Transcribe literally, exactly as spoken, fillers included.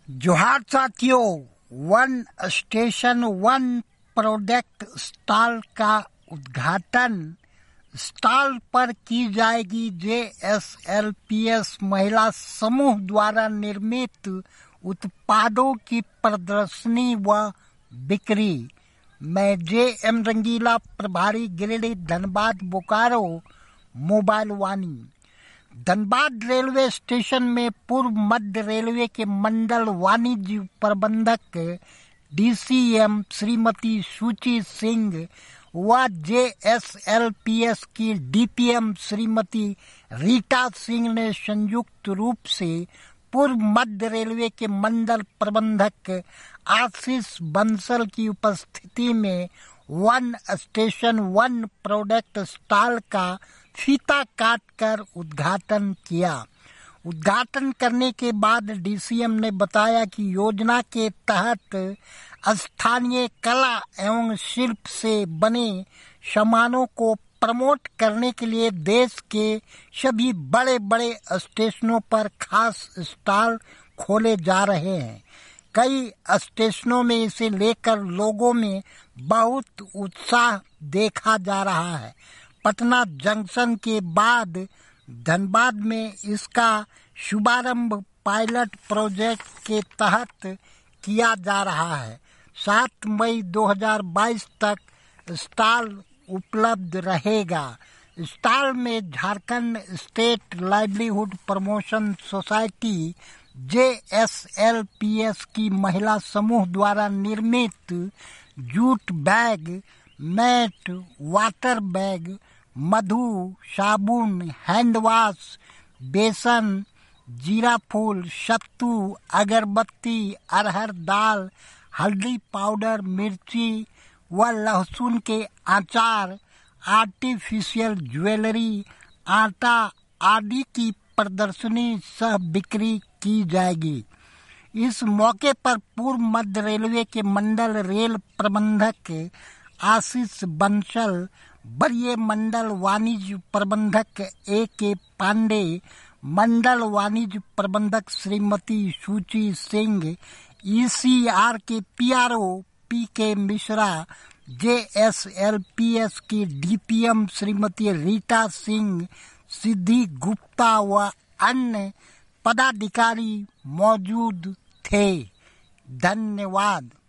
जोहार साथियों, one station one product stall का उद्घाटन स्टॉल पर की जाएगी। J S L P S महिला समूह द्वारा निर्मित उत्पादों की प्रदर्शनी व बिक्री। मैं जे एम रंगीला, प्रभारी Giridih, Dhanbad, Bokaro, mobile Vani. Dhanbad railway station में पूर्व मध्य रेलवे के मंडल वाणिज्य प्रबंधक D C M Shrimati Suchi Singh व J S L P S की D P M Shrimati Rita Singh ने संयुक्त रूप से पूर्व मध्य रेलवे के मंडल प्रबंधक आशीष बंसल की उपस्थिति में one station one product stall का फीता काट कर उद्घाटन किया। उद्घाटन करने के बाद डी सी एम ने बताया कि योजना के तहत स्थानीय कला एवं शिल्प से बने सामानों को प्रमोट करने के लिए देश के सभी बड़े बड़े स्टेशनों पर खास स्टॉल खोले जा रहे हैं। कई स्टेशनों में इसे लेकर लोगों में बहुत उत्साह देखा जा रहा है। पटना जंक्शन के बाद धनबाद में इसका शुभारंभ पायलट प्रोजेक्ट के तहत किया जा रहा है। सात मई दो हज़ार बाईस तक स्टॉल उपलब्ध रहेगा। स्टॉल में Jharkhand state livelihood promotion society J S L P S की महिला समूह द्वारा निर्मित jute bag, mat, water bag, मधु, साबुन, हैंड वॉश, बेसन, जीरा फूल, सत्तू, अगरबत्ती, अरहर दाल, हल्दी पाउडर, मिर्ची व लहसुन के अचार, आर्टिफिशियल ज्वेलरी, आटा आदि की प्रदर्शनी सह बिक्री की जाएगी। इस मौके पर पूर्व मध्य रेलवे के मंडल रेल प्रबंधक आशीष बंसल, वरीय मंडल वाणिज्य प्रबंधक ए के पांडे, मंडल वाणिज्य प्रबंधक Shrimati Suchi Singh, E C R के P R O P K Mishra, J S L P S की D P M Shrimati Rita Singh, Siddhi Gupta व अन्य पदाधिकारी मौजूद थे। धन्यवाद।